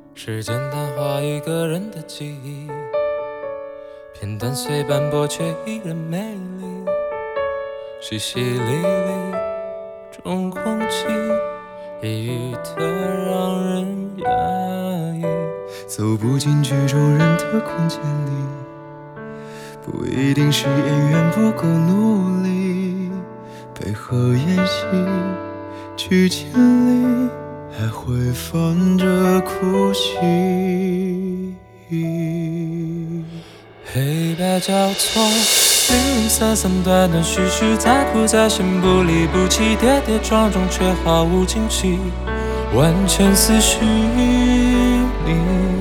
时间淡化一个人的记忆，片段虽斑驳却依然美丽。淅淅沥沥中空气，抑郁的让人压抑。 走不进剧中人的空间里，不一定是演员不够努力，配合演戏，剧情里还会放着哭戏。 黑白交错，零零散散，断断续续，在哭在心，不离不弃，跌跌撞撞，却毫无惊喜，万千思绪里，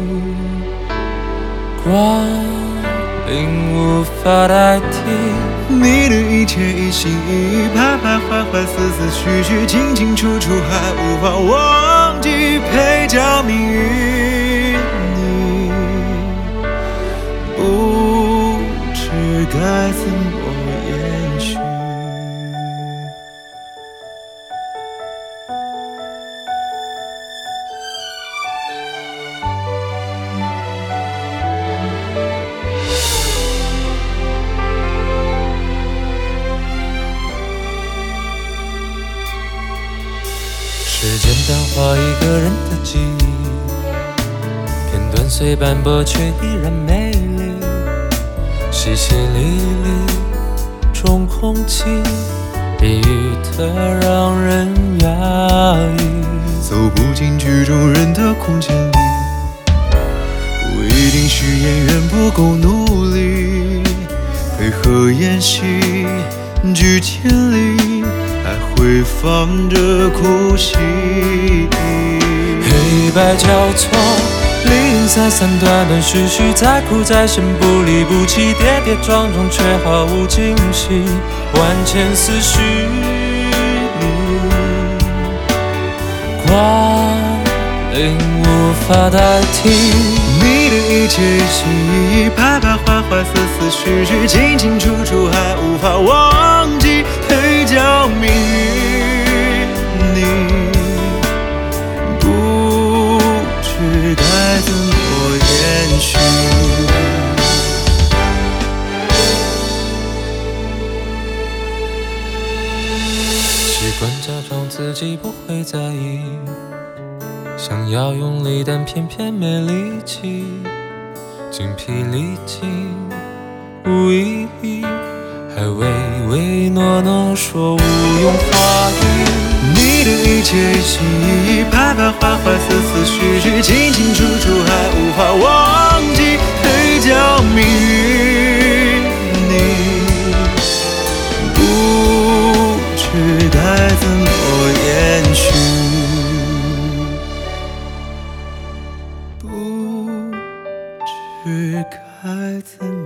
光阴无法代替。 你的一切一心一意，徘徊徘徊，丝丝续续，进进出出，还无法忘记配角命运。你不知该怎么延续。 时间淡化一个人的记忆，片段虽斑驳却依然美丽。淅淅沥沥中空气，抑郁的让人压抑。 走不进剧中人的空间里，不一定是演员不够努力，配合演戏，剧情里还会放着哭戏。 黑白交错，零零散散，断断续续，在哭在心，不离不弃，跌跌撞撞，却毫无惊喜，万千思绪里，光阴无法代替。 你的一切一心一意，徘徊徘徊，丝丝续续，进进出出，还无法忘记配角命运。你不知该怎么延续。 习惯假装自己不会在意，想要用力，但偏偏没力气，精疲力尽，无意义，还唯唯诺诺说无用话语。 你的一切一心一意，徘徊徘徊，丝丝续续，进进出出，还无法忘记配角命运。你不知该怎么延续，不知该怎么